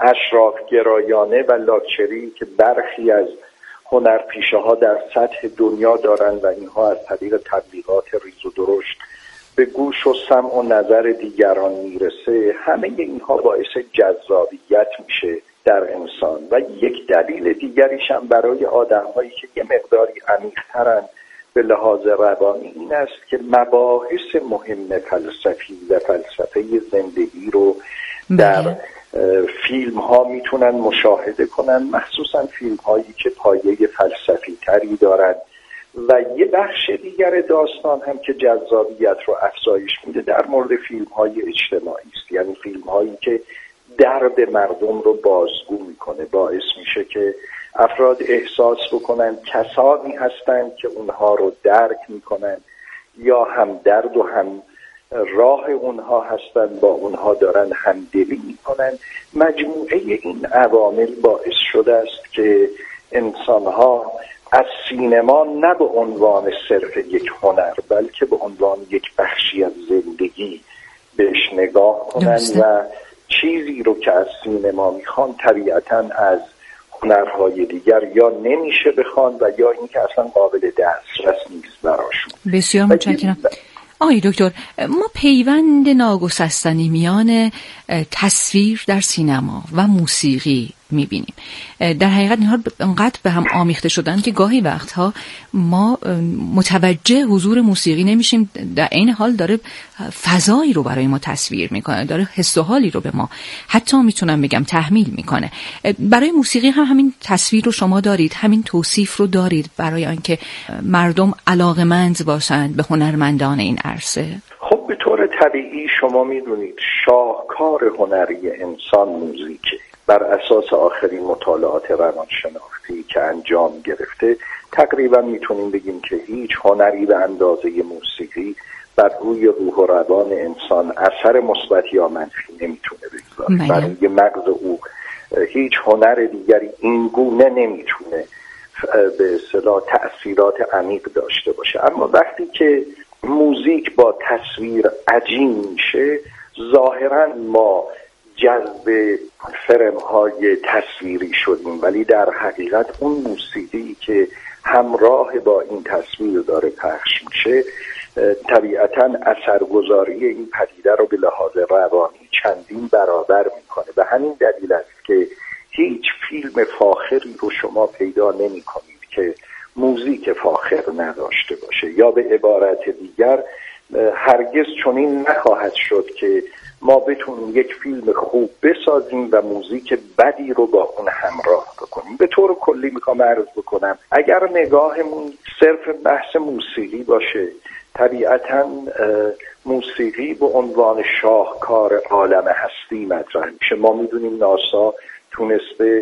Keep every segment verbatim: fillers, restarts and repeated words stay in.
اشراف‌گرایانه و لاکچری که برخی از هنرپیشه ها در سطح دنیا دارند و اینها از طریق تبلیغات ریز و درشت به گوش و سمع و نظر دیگران میرسه، همه اینها باعث جذابیت میشه در انسان. و یک دلیل دیگریش هم برای آدم‌هایی که یه مقداری عمیق‌ترن به لحاظ روانی این است که مباحث مهم فلسفی و فلسفه زندگی رو در فیلم ها میتونن مشاهده کنن، مخصوصا فیلم هایی که پایه فلسفی تری دارن. و یه بخش دیگر داستان هم که جذابیت رو افزایش میده در مورد فیلم های اجتماعی است، یعنی فیلم هایی که درد مردم رو بازگو میکنه، باعث میشه که افراد احساس بکنن کسانی هستند که اونها رو درک میکنن یا هم درد و هم راه اونها هستند، با اونها دارن همدلی میکنن. مجموعه این عوامل باعث شده است که انسانها از سینما نه به عنوان صرف یک هنر بلکه به عنوان یک بخشی از زندگی بهش نگاه کنن و چیزی رو که از سینما میخوان طبیعتاً از هنرهای دیگر یا نمیشه بخوان و یا اینکه اصلا قابل دسترس نیست براشون. بسیار متشکرم. آقای دکتر، ما پیوند ناگسستنی میان تصویر در سینما و موسیقی میبینیم. در حقیقت اینها انقدر به هم آمیخته شدن که گاهی وقتها ما متوجه حضور موسیقی نمیشیم، در این حال داره فضایی رو برای ما تصویر میکنه، داره حس و حالی رو به ما حتی میتونم بگم تحمیل میکنه. برای موسیقی هم همین تصویر رو شما دارید، همین توصیف رو دارید برای آنکه مردم علاقه‌مند باشند به هنرمندان این عرصه. خب به طور طبیعی شما میدونید شاهکار هنری انسان موزیکه. بر اساس آخرین مطالعات روانشناختی که انجام گرفته تقریبا میتونیم بگیم که هیچ هنری به اندازه موسیقی بر روی روح و روان انسان اثر مثبت یا منفی نمیتونه بگذاره. برای مغز او هیچ هنر دیگری این گونه نمیتونه به اصطلاح تأثیرات عمیق داشته باشه. اما وقتی که موزیک با تصویر عجین میشه، ظاهرا ما جذب فرم‌های تصویری شدیم، ولی در حقیقت اون موسیقی که همراه با این تصویر داره پخش میشه طبیعتاً اثرگذاری این پدیده رو به لحاظ روانی چندین برابر میکنه. و همین دلیل است که هیچ فیلم فاخری رو شما پیدا نمی کنید که موزیک فاخر نداشته باشه، یا به عبارت دیگر هرگز چنین نخواهد شد که ما بتونیم یک فیلم خوب بسازیم و موزیک بدی رو با اون همراه بکنیم. به طور کلی میخوام عرض بکنم اگر نگاهمون صرف بحث موسیقی باشه، طبیعتاً موسیقی به عنوان شاهکار عالم هستی مطرح میشه. ما میدونیم ناسا تونسته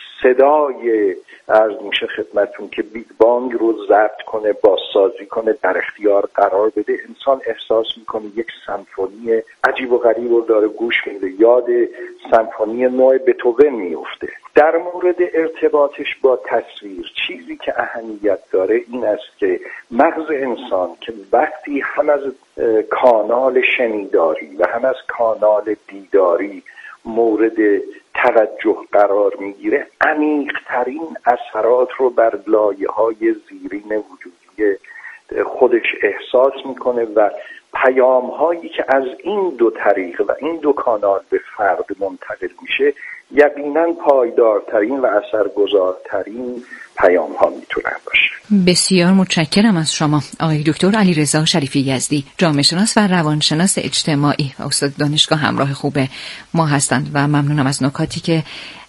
صدای عرض میشه خدمتون که بیگ بانگ رو ضبط کنه، بازسازی کنه، در اختیار قرار بده. انسان احساس میکنه یک سمفونی عجیب و غریب رو داره گوش میده، یاد سمفونی نو بتهوون میفته. در مورد ارتباطش با تصویر چیزی که اهمیت داره این است که مغز انسان که وقتی هم از کانال شنیداری و هم از کانال دیداری مورد توجه قرار میگیره، عمیق‌ترین اثرات رو بر لایه‌های زیرین وجودی خودش احساس میکنه و پیام‌هایی که از این دو طریق و این دو کانال به فرد منتقل میشه یقیناً پایدارترین و اثرگذارترین پیام ها میتونن باشه. بسیار متشکرم از شما آقای دکتر علیرضا شریفی یزدی، جامعه شناس و روانشناس اجتماعی، استاد دانشگاه همراه خوب ما هستند و ممنونم از نکاتی که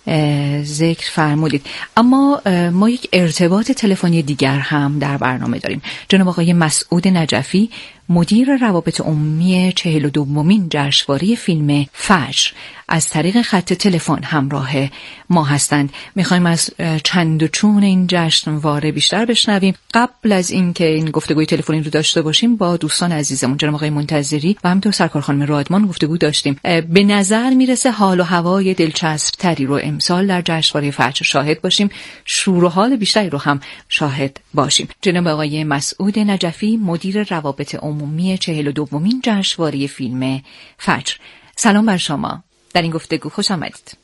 ذکر فرمودید. اما ما یک ارتباط تلفنی دیگر هم در برنامه داریم. جناب آقای مسعود نجفی، مدیر روابط عمومی چهل و دومین جشنواره فیلم فجر، از طریق خط تلفن همراه ما هستند. میخوایم از چند و چون این جشنواره بیشتر بشنویم. قبل از اینکه این گفتگوی تلفنی رو داشته باشیم با دوستان عزیزمون جناب آقای منتظری و همینطور سرکار خانم رادمان گفتگو داشتیم. به نظر میرسه حال و هوای دلچسب تری رو امسال در جشنواره فجر شاهد باشیم، شور و حال بیشتری رو هم شاهد باشیم. جناب آقای مسعود نجفی، مدیر روابط عمومی چهل و دومین جشنواره فیلم فجر، سلام بر شما. در این گفتگو خوش آمدید.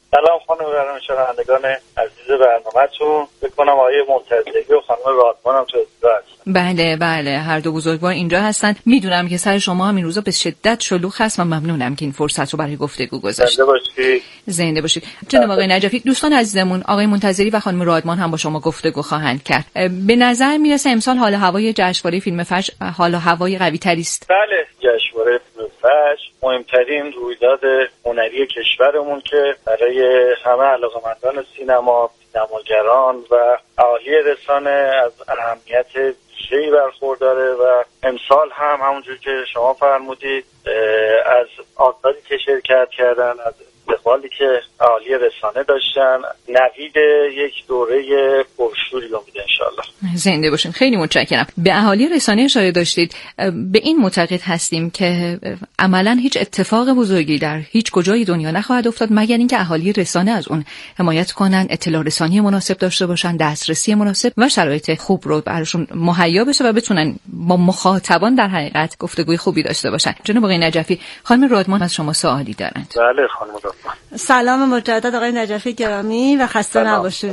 سلام خانم برنامه شنوندگان عزیز برنامه‌تون. فکر کنم آقای منتظری و خانم رادمان هم تو استودیو هستن. بله بله، هر دو بزرگوار اینجا هستن. میدونم که سر شما هم این روزا به شدت شلوغ هست و ممنونم که این فرصت رو برای گفتگو گذاشتید. زنده باشید. زنده باشید. جناب آقای نجفی، دوستان عزیزمون آقای منتظری و خانم رادمان هم با شما گفتگو خواهند کرد. به نظر میرسه امسال حال هوای جشنواره فیلم فجر حال هوای قوی تری است. بله، جشنواره فیلم فجر مهمترین رویداد هنری کشورمون که برای همه علاقه‌مندان سینما، سینماگران و اهالی رسانه از اهمیت ویژه‌ای برخورداره و امسال هم همونجور که شما فرمودید از آثاری که شرکت کردن، از استقبالی که اهالی رسانه داشتن، نوید یک دوره پرشوری رو میده انشالله. زنده باشین. خیلی متشکرم. به اهالی رسانه اشاره داشتید. به این معتقد هستیم که عملاً هیچ اتفاق بزرگی در هیچ کجای دنیا نخواهد افتاد مگر اینکه اهالی رسانه از اون حمایت کنن، اطلاع رسانی مناسب داشته باشن، دسترسی مناسب و شرایط خوب رو براشون مهیا بشه و بتونن با مخاطبان در حقیقت گفتگوی خوبی داشته باشن. جناب آقای نجفی، خانم رادمان از شما سوالی دارند. بله خانم رادمان. سلام مجدد آقای نجفی گرامی و خسته نباشید.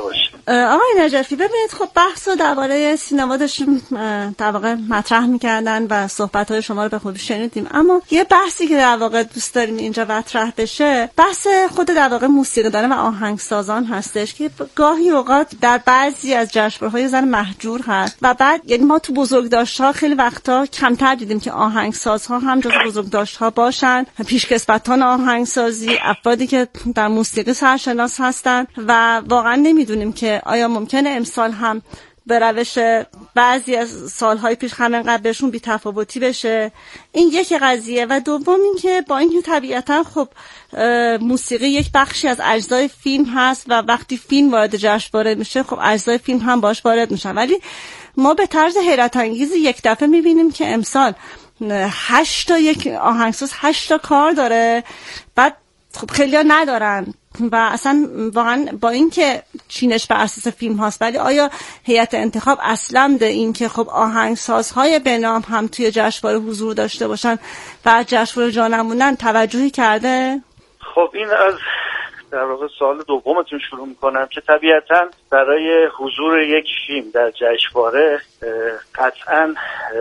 آقای نجفی ببینید، خب بحث رو درباره سینما داشتیم در واقع مطرح می‌کردن و صحبت‌های شما رو به خوبی شنیدیم، اما یه بحثی که در واقع دوست داریم اینجا مطرح بشه بحث خود در واقع موسیقیدان و آهنگسازان هستش که گاهی اوقات در بعضی از جشنواره‌های زن محجور هست و بعد یعنی ما تو بزرگداشت‌ها خیلی وقتا کمتر دیدیم که آهنگسازها هم جزو بزرگداشت‌ها باشن، پیشکسوتان آهنگسازی، افرادی که در موسیقی سرشناس هستن و واقعا نمیدونیم که آیا ممکنه امسال هم به روش بعضی از سالهای پیش همینقدر بهشون بی‌تفاوتی بشه. این یک قضیه و دوم این که با اینکه طبیعتا خب موسیقی یک بخشی از اجزای فیلم هست و وقتی فیلم وارد جشنواره میشه خب اجزای فیلم هم باش وارد میشن، ولی ما به طرز حیرت انگیز یک دفعه میبینیم که امسال هشت تا یک آهنگساز هشت تا کار داره، بعد خب خیلی ها ندارن و اصلا واقعا با اینکه چینش بر اساس فیلم هاست، ولی آیا هیئت انتخاب اصلا به این که خب آهنگسازهای بنام هم توی جشنواره حضور داشته باشن و جشنواره جا نمونن توجهی کرده؟ خب این از در واقع سوال دومتون شروع میکنم که طبیعتا برای حضور یک فیلم در جشنواره قطعا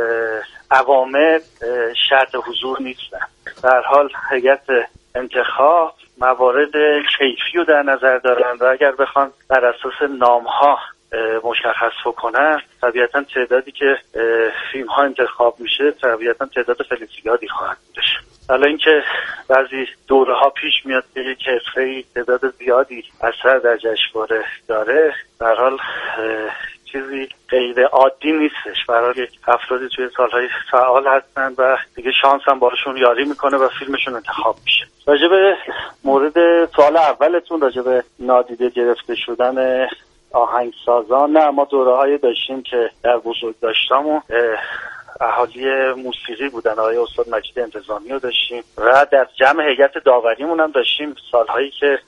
عوامل شرط حضور نیستن. در هر حال هیئت انتخاب موارد کیفی رو در نظر دارن و اگر بخوان بر اساس نام‌ها مشخص بکنن طبیعتا تعدادی که فیلم ها انتخاب میشه طبیعتا تعداد خیلی زیادی خواهد بودش. حالا اینکه بعضی دوره ها پیش میاد که یک حرفه‌ای تعداد زیادی اثر در جشنواره داره، به هر حال چیزی غیر عادی نیستش. برای افرادی توی سالهای فعال هستن و دیگه شانس هم باشون یاری میکنه و فیلمشون انتخاب میشه. راجع به مورد سوال اولتون راجع به نادیده گرفته شدن آهنگسازان، نه ما دوره هایی داشتیم که در بزرگداشتامون اهالی موسیقی بودن، آقای استاد مجید انتظامی رو داشتیم و در جمع هیئت داوریمون هم داشتیم سالهایی که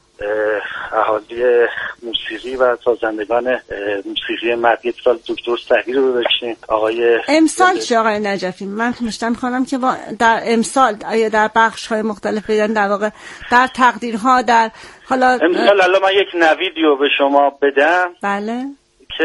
اهالی موسیقی و سازندگان موسیقی مردی سال دکتر سعید رو داشتیم. آقای امسال چه آقای نجفی؟ من مشتم می‌خوام که با در امسال آیا در بخش‌های مختلف دیدن در واقع در تقدیرها در حالا امسال حالا من یک نویدی رو به شما بدم. بله که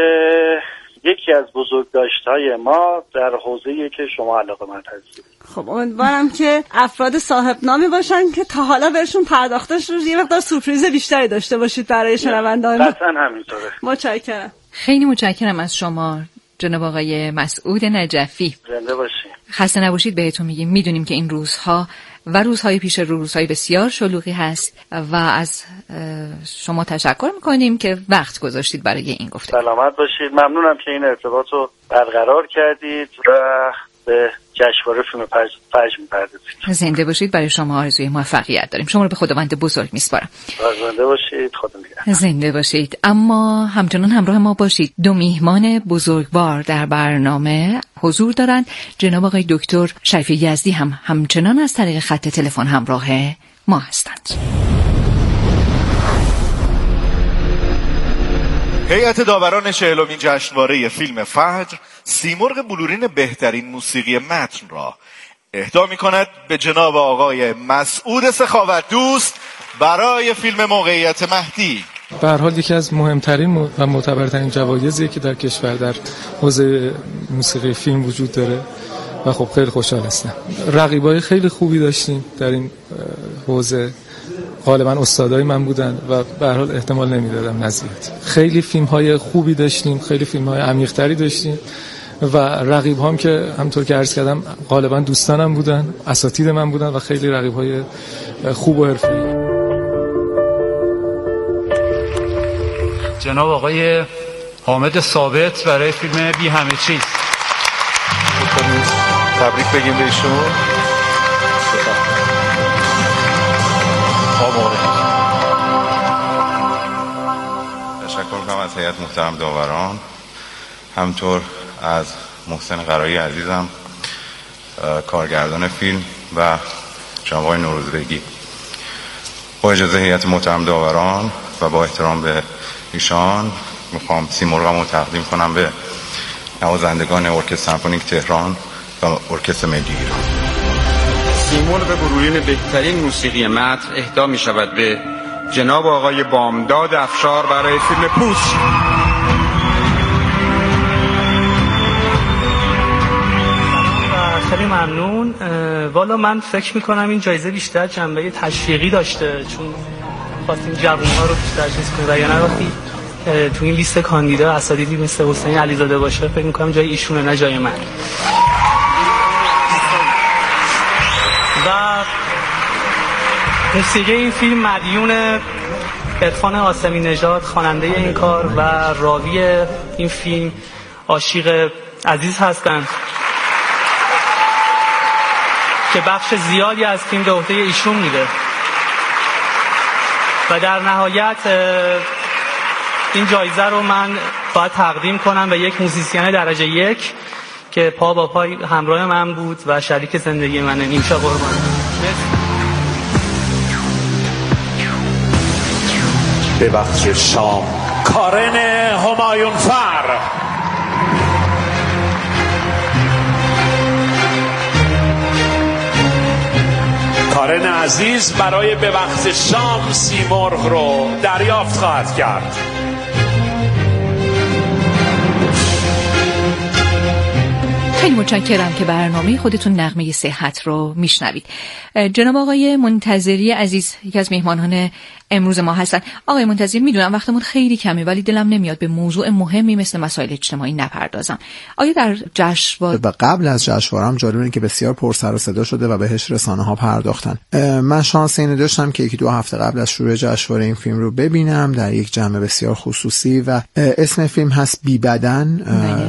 یکی از بزرگداشت‌های ما در حوزه‌ای که شما علاقه‌مند هستید. خب امیدوارم که افراد صاحب نامی باشن که تا حالا بهشون پرداخته شده یه مقدار سورپرایز بیشتری داشته باشید برای شنوندگان. قطعاً همینطوره. متشکرم. خیلی متشکرم از شما جناب آقای مسعود نجفی. زنده باشید. خسته نباشید بهتون میگیم. میدونیم که این روزها و روزهای پیش رو روزهای بسیار شلوغی هست و از شما تشکر میکنیم که وقت گذاشتید برای این گفتگو. سلامت باشید. ممنونم که این ارتباط رو برقرار کردید و به جشنواره فیلم فجر می‌پردازید. زنده باشید. برای شما آرزوی موفقیت داریم. شما رو به خداوند بزرگ میسپارم. زنده باشید. خدا نگهدار. زنده باشید. اما همچنان همراه ما باشید. دو میهمان بزرگوار در برنامه حضور دارند. جناب آقای دکتر شریفی یزدی هم همچنان از طریق خط تلفن همراه ما هستند. هیئت داوران چهلمین جشنواره فیلم فجر سیمرغ بلورین بهترین موسیقی متن را اهدا می کند به جناب آقای مسعود سخاوت دوست برای فیلم موقعیت مهدی. به هر حال یکی از مهمترین و معتبرترین جوایزی که در کشور در حوزه موسیقی فیلم وجود داره و خب خیلی خوشحال هستم. رقیبای خیلی خوبی داشتیم در این حوزه، غالبا استادای من بودن و به هر حال احتمال نمیدادم نزدیت. خیلی فیلم‌های خوبی داشتیم، خیلی فیلم‌های عمیق‌تری داشتیم و رقیب هم که همطور که عرض کردم غالبا دوستانم بودن، اساتید من بودن و خیلی رقیب‌های خوب و حرفه‌ای. جناب آقای حامد ثابت برای فیلم بی همه چیز. تبریک بگیم بهشون. تشکر می‌کنم از هیئت محترم داوران، همطور از محسن قرایی عزیزم کارگردان فیلم و جناب آقای نوروزبگی. با اجازه هیئت محترم داوران و با احترام به ایشان میخوام سیمرغمو تقدیم کنم به نوازندگان ارکستر سمفونیک تهران و ارکستر ملی ایران. سیمرغ بلورین بهترین موسیقی متن اهدا می شود به جناب آقای بامداد افشار برای فیلم پوست. خیلی ممنون. والا من فکر میکنم این جایزه بیشتر جنبه تشویقی داشته، چون خواستیم جوان‌ها رو بیشتر چیز کنیم و یا نه وقتی تو این لیست کاندیدا اساتیدی مثل حسین علیزاده باشه فکر میکنم جای ایشونه نه جای من. و موسیقی این فیلم مدیون عرفان قاسمی نژاد خواننده این کار و راوی این فیلم عاشق عزیز هستند که بخش زیادی از فیلم به عهده ایشون میده و در نهایت این جایزه رو من باید تقدیم کنم به یک موزیسین درجه یک که پا با پای همراه من بود و شریک زندگی منه. نیمشا قربان. به بخش شام کارن همایونفر. کارن عزیز برای به وقت شام سیمرغ رو دریافت خواهد کرد. خیلی متشکرم که برنامه خودتون نغمه صحت رو میشنوید. جناب آقای منتظری عزیز یکی از میهمانان امروز ما هستن. آقای منتظری، میدونم وقتمون خیلی کمه ولی دلم نمیاد به موضوع مهمی مثل مسائل اجتماعی نپردازم. آیا در جشنواره و قبل از جشنواره هم جالب اینه که بسیار پر سر و صدا شده و بهش رسانه‌ها پرداختن. من شانس اینو داشتم که یکی دو هفته قبل از شروع جشنواره این فیلم رو ببینم در یک جمع بسیار خصوصی و اسم فیلم هست بی بدن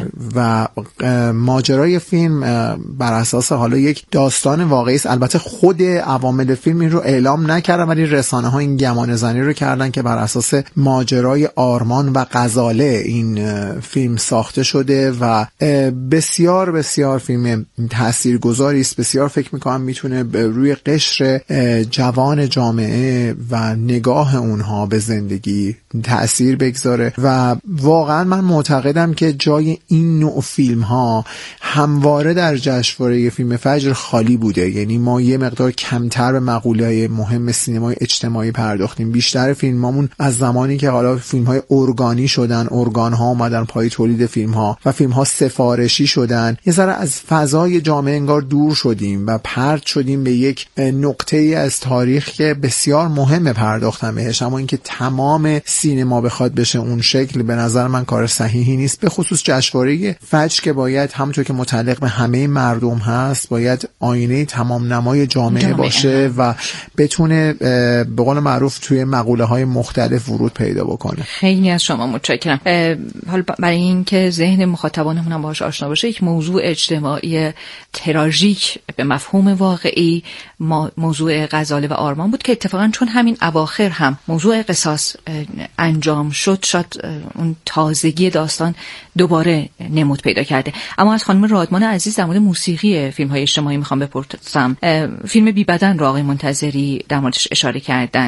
و ماجرای فیلم بر اساس حالا یک داستان واقعی است. البته خود عوامل فیلم این رو اعلام نکردن ولی رسانه‌ها این گمان زنی رو کردن که بر اساس ماجرای آرمان و غزاله این فیلم ساخته شده و بسیار بسیار فیلم تاثیرگذاری است. بسیار فکر میکنم میتونه روی قشر جوان جامعه و نگاه اونها به زندگی تأثیر بگذاره و واقعا من معتقدم که جای این نوع فیلم ها همواره در جشنواره فیلم فجر خالی بوده. یعنی ما یه مقدار کمتر به مقوله‌های مهم سینمای اجتماعی پرداختیم. بیشتر فیلمامون از زمانی که حالا فیلم‌های ارگانی شدن، ارگان‌ها اومدن پای تولید فیلم‌ها و فیلم‌ها سفارشی شدن، یه ذره از فضای جامعه انگار دور شدیم و پرت شدیم به یک نقطه‌ای از تاریخ که بسیار مهمه پرداختن بهش، اما اینکه تمام سینما بخواد بشه اون شکل به نظر من کار صحیحی نیست. به خصوص جشنواره فجر که باید همونطور که متعلق به همه مردم هست باید آینه تمام نمای جامعه, جامعه باشه و بتونه به قول معروف توی مقوله های مختلف ورود پیدا بکنه. خیلی از شما متشکرم. حالا برای اینکه ذهن مخاطبانمون هم باهاش آشنا باشه، یک موضوع اجتماعی تراژیک به مفهوم واقعی موضوع غزاله و آرمان بود که اتفاقا چون همین اواخر هم موضوع قصاص انجام شد شاید اون تازگی داستان دوباره نمود پیدا کرده. اما از خانم رادمان عزیز در مورد موسیقی فیلم های اجتماعی میخوام بپرسم. فیلم بی بدن رو آقای منتظری در موردش اشاره کردند،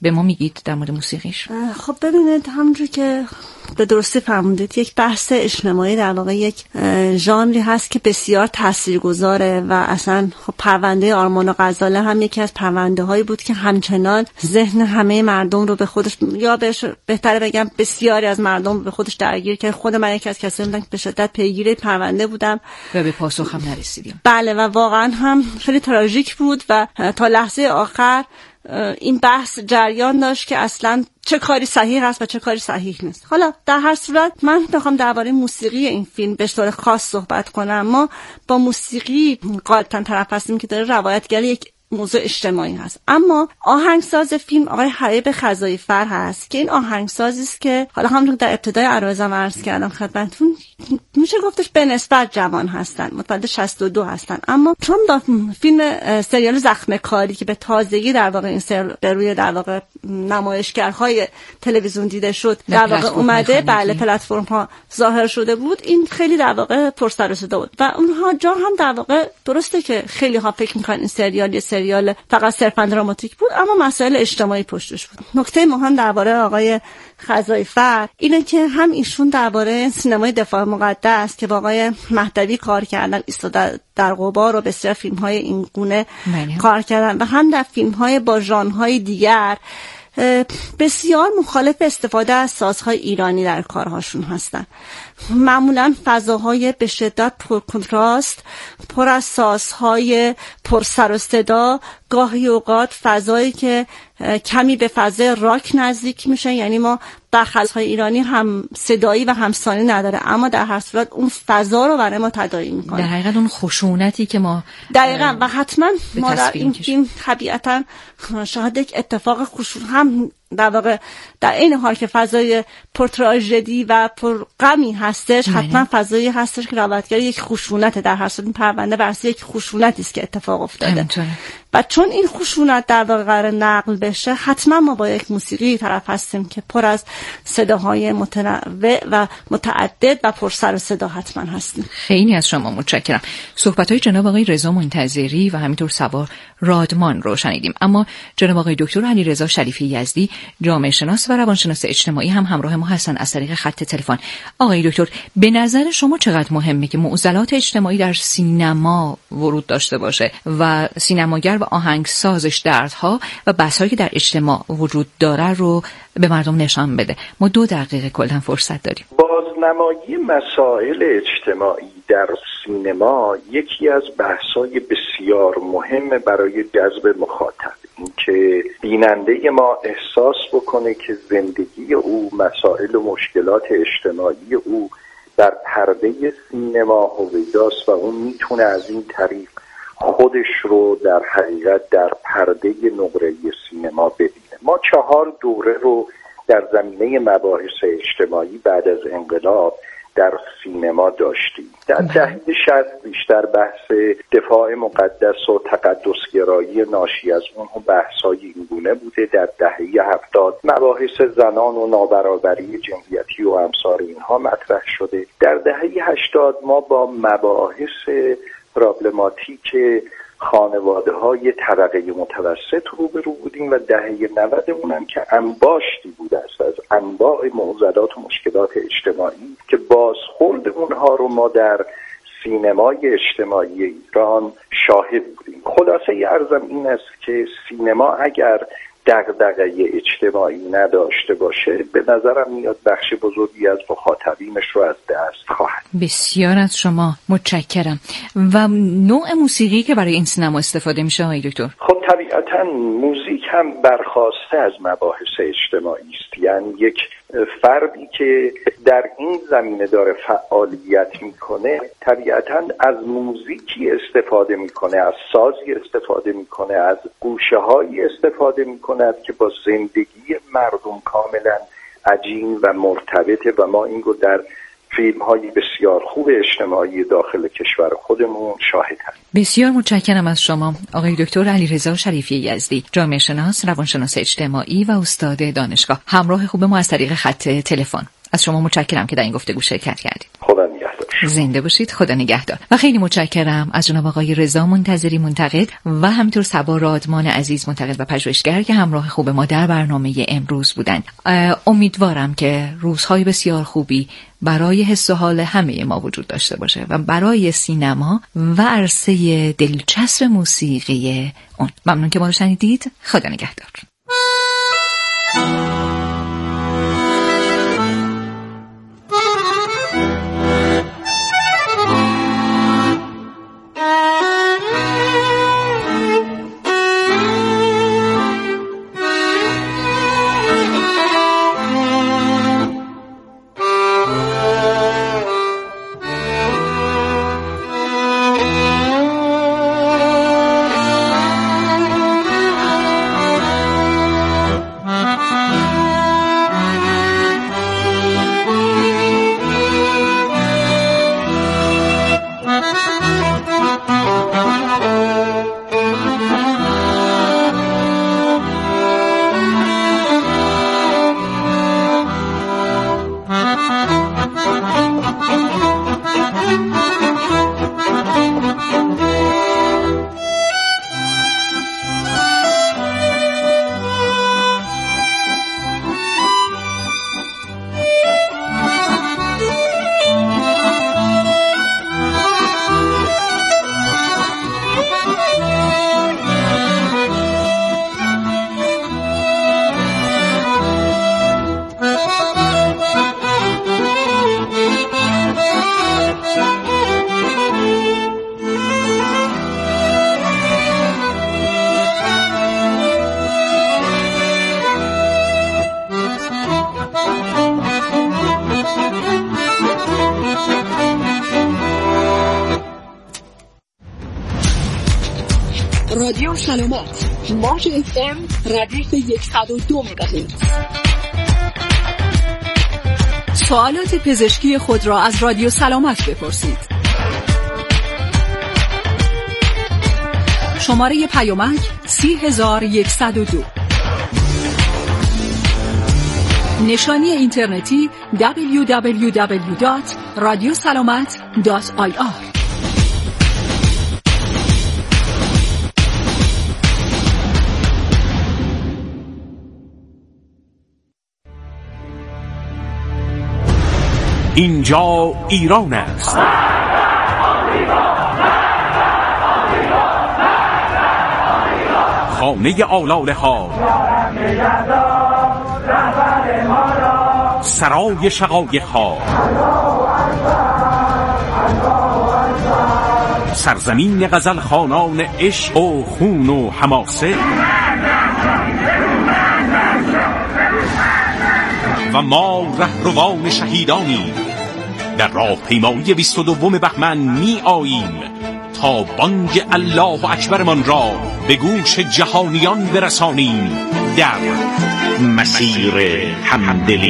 به ما میگید در مورد موسیقیش؟ خب ببینید، همونجور که به درستی فرمودید، یک بحث اجتماعی در واقع یک ژانری هست که بسیار تاثیرگذاره و اصلا خب پرونده آرمان و غزاله هم یکی از پرونده هایی بود که همچنان ذهن همه مردم رو به خودش، یا بهش بهتره بگم بسیاری از مردم به خودش درگیر کرد. خود من یکی از کسایی بودم که به شدت پیگیر پرونده بودم و به پاسخ هم نرسیدیم. بله، و واقعا هم خیلی تراژیک بود و تا لحظه آخر این بحث جریان داشت که اصلا چه کاری صحیح است و چه کاری صحیح نیست. حالا در هر صورت من میخوام درباره موسیقی این فیلم به طور خاص صحبت کنم. ما با موسیقی غالبا طرف هستیم که داره روایتگری یک موضوع اجتماعی هست، اما آهنگساز فیلم آقای حبیب خزایی‌فر هست که این آهنگسازی است که حالا همونطور در ابتدای عرایزم عرض کردم خدمتتون، میشه گفتش به نسبت جوان هستن، متولد شصت و دو هستن، اما چون با فیلم سریال زخم کاری که به تازگی در واقع این سریال به روی در واقع نمایشگرهای تلویزیون دیده شد در واقع اومده، بله پلتفرم ها ظاهر شده بود، این خیلی در واقع پرسر و صدا بود و اونها جا هم در واقع درسته که خیلی ها فکر میکنن این سریال یه سریال فقط صرفا دراماتیک بود، اما مسائل اجتماعی پشتش بود. نکته مهم درباره آقای خزایی‌فر اینه که هم ایشون درباره سینمای دفاع مقدس که با آقای مهدوی کار کردن، ایستاده در غبار و بسیار فیلم‌های این گونه کار کردن و هم در فیلم‌های با ژانرهای دیگر بسیار مخالف استفاده از سازهای ایرانی در کارهاشون هستن. معمولا فضاهای به شدت پر کنتراست، پر از سازهای پر سر و صدا، گاهی اوقات فضایی که کمی به فضای راک نزدیک میشه، یعنی ما در سازهای ایرانی هم صدایی و هم ثانی نداره، اما در هر صورت اون فضا رو برای ما تداعی میکنه. در حقیقت اون خشونتی که ما دقیقاً و حتما ما در این فیلم طبیعتاً شاهد یک اتفاق خشون هم در واقع در این حال که فضای پر تراژدی و پر غمی هستش، حتما فضایی هستش که روایتگری یک خشونت، در هر صورت این پرونده بر اساس یک خشونتی است که اتفاق افتاده و چون این خشونت در واقع قرار نقل بشه، حتما ما با یک موسیقی طرف هستیم که پر از صداهای متنوع و متعدد و پر سر و صدا حتما هستیم. خیلی از شما متشکرم. صحبت‌های جناب آقای رضا منتظری و همینطور سوار رادمان رو شنیدیم، اما جناب آقای دکتر علیرضا شریفی یزدی، جامعه شناس و روانشناس اجتماعی هم همراه ما هستن از طریق خط تلفن. آقای دکتر، به نظر شما چقدر مهمه که معضلات اجتماعی در سینما ورود داشته باشه و سینماگر و آهنگسازش دردها و بحث‌هایی که در اجتماع وجود داره رو به مردم نشان بده؟ ما دو دقیقه کلا فرصت داریم. بازنمایی مسائل اجتماعی در سینما یکی از بحث‌های بسیار مهم برای جذب مخاطب، این که بیننده ما احساس بکنه که زندگی او، مسائل و مشکلات اجتماعی او در پرده سینما هویداست و اون میتونه از این طریق خودش رو در حقیقت در پرده نقره سینما ببینه. ما چهار دوره رو در زمینه مباحث اجتماعی بعد از انقلاب در سینما داشتیم. در دهه شصت بیشتر بحث دفاع مقدس و تقدسگرایی ناشی از اون بحث‌های این گونه بوده. در دهه هفتاد مباحث زنان و نابرابری جنسیتی و امثال اینها مطرح شده. در دهه هشتاد ما با مباحث پرابلماتیک خانواده های طبقه متوسط روبرو بودیم و دهه نود اونم که انباشتی بود است از انواع معضلات و مشکلات اجتماعی که بازخورد اونها رو ما در سینمای اجتماعی ایران شاهد بودیم. خلاصه عرضم این است که سینما اگر دغدغه اجتماعی نداشته باشه، به نظرم میاد بخش بزرگی از مخاطبینش رو از دست خواهد. بسیار از شما متشکرم. و نوع موسیقی که برای این سینما استفاده میشه آقای دکتر؟ خب طبیعتا موزیک هم برخواسته از مباحث اجتماعی است، یعنی یک فردی که در این زمینه داره فعالیت میکنه طبیعتا از موزیکی استفاده میکنه، از سازی استفاده میکنه، از گوشه هایی استفاده میکنه که با زندگی مردم کاملا عجین و مرتبطه و ما این رو در فیلم های بسیار خوب اجتماعی داخل کشور خودمون شاهد هستیم. بسیار متشکرم از شما آقای دکتر علیرضا شریفی یزدی، جامعه شناس، روانشناس اجتماعی و استاد دانشگاه، همراه خوب ما از طریق خط تلفن. از شما متشکرم که در این گفتگو شرکت کردید. خدا نگهدار. زنده باشید. خدا نگهدار. و خیلی متشکرم از جناب آقای رضا منتظری منتقد و همینطور صبا رادمان عزیز منتقد و پژوهشگر که همراه خوب ما در برنامه امروز بودند. امیدوارم که روزهای بسیار خوبی برای حس و حال همه ما وجود داشته باشه و برای سینما و عرصه دلچسب موسیقی اون. ممنون که ما رو شنیدید. خدا نگهدار. رادیو سلامت موج اف ام ردیف صد و دو مگاهرتز. سوالات پزشکی خود را از رادیو سلامت بپرسید. شماره پیامک سی هزار و صد و دو. نشانی اینترنتی دبلیو دبلیو دبلیو دات رادیو سلامت دات آی آر. اینجا ایران است. خانه آلاله ها، سرای شقایق ها، سرزمین غزل خوانان عشق و خون و حماسه و ما رهروان شهیدانی در راهپیمایی بیست و دوم بهمن می آییم تا بانگ الله اکبر من را به گوش جهانیان برسانیم در مسیر همدلی.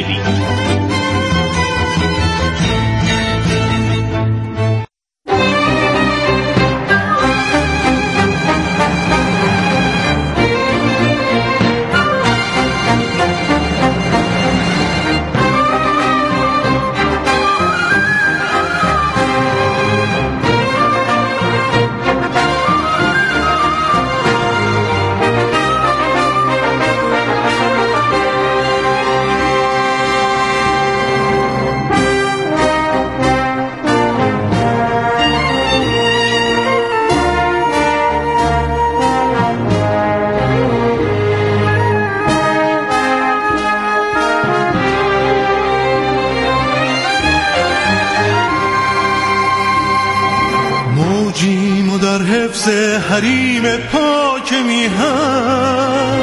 حریم پاک میهن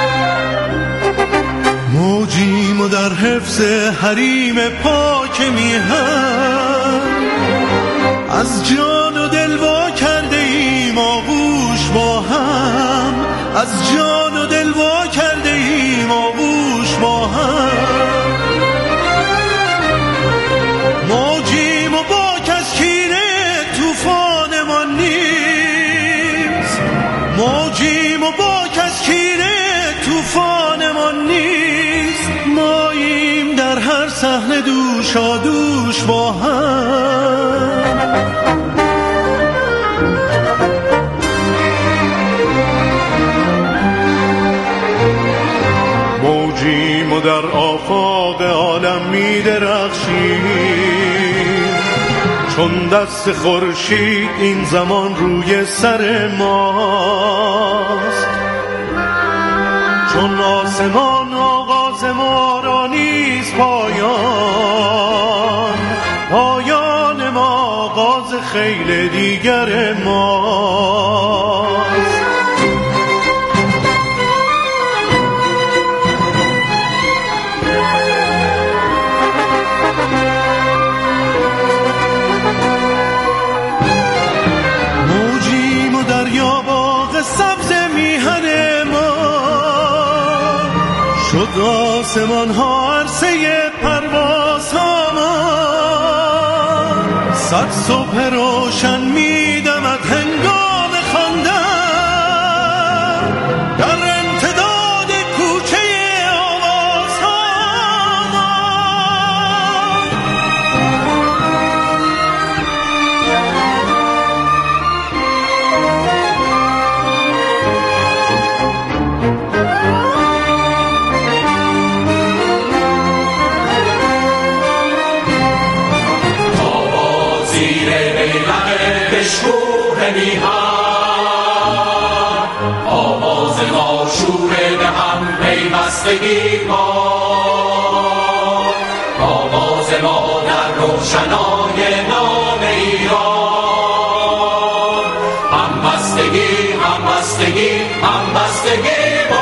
موجیم و در حفظ حریم پاک میهن از جان و دل وا کرده ایم آغوش با هم از جان و دل وا کرده ایم آغوش با هم موجیم و باک از کینه طوفان ما نیست موجیم و باک از کینه طوفان ما نیست ماییم در هر صحنه دوشا دوش با هم موجیم و در آفاق عالم می درخشیم، چون دست خورشید این زمان روی سر ماست. چون آسمان آغاز ما را نیست پایان، پایان ما آغاز خیل دیگر ماست. موجیم و دریا باغ سبز میهن ما، شد آسمان ها عرصه پرواز ها ما. صد صبح روشن میدمد هنگام خواندن، در امتداد کوچه آواز ها ما. بشکوه میهن آواز ما شوره به هم پیوستگی ما، آواز ما در روشنای نام ایران، همبستگی همبستگی همبستگی ما.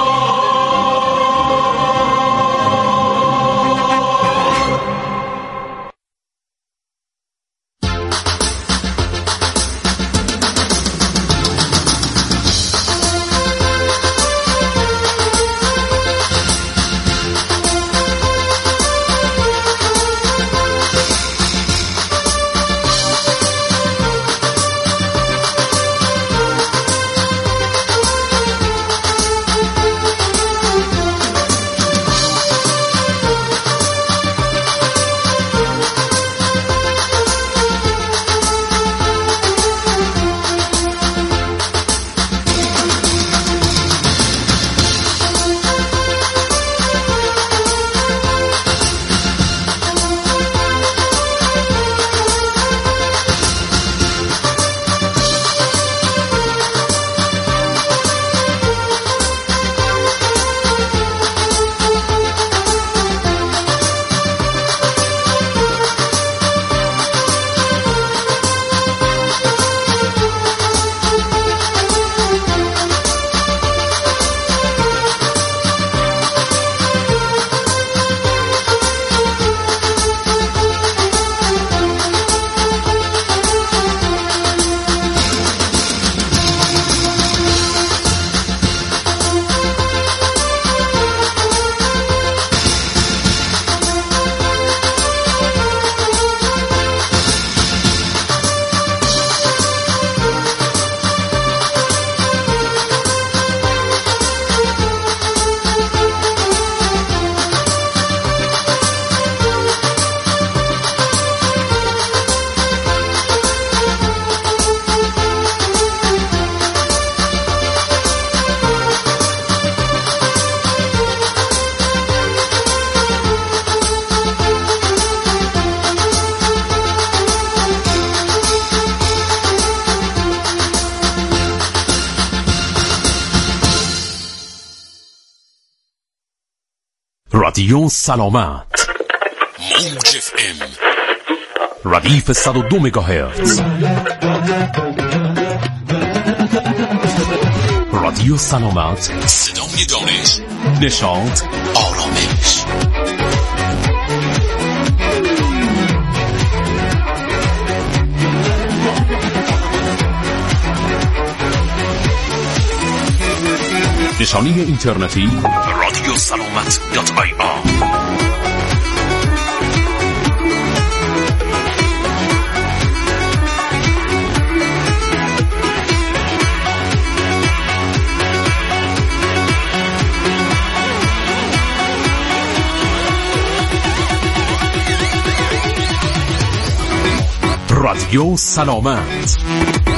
رادیو سلامت موج اف ام ردیف صد و دو مگاهرتز. رادیو سلامت، صدای دانش، نشاط، آرامش. نشانی اینترنتی رادیو سلامت دات آی آر. رادیو سلامت.